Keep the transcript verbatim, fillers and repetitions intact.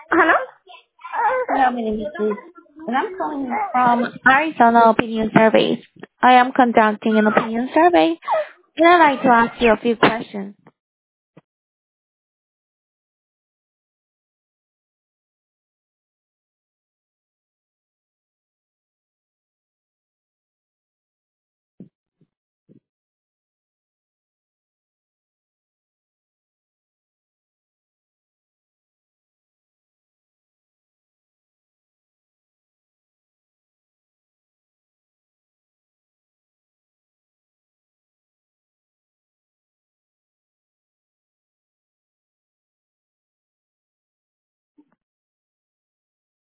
Hello? Hello, my name is Liz, and I'm calling you from Arizona Opinion Surveys. I am conducting an opinion survey, and I'd like to ask you a few questions.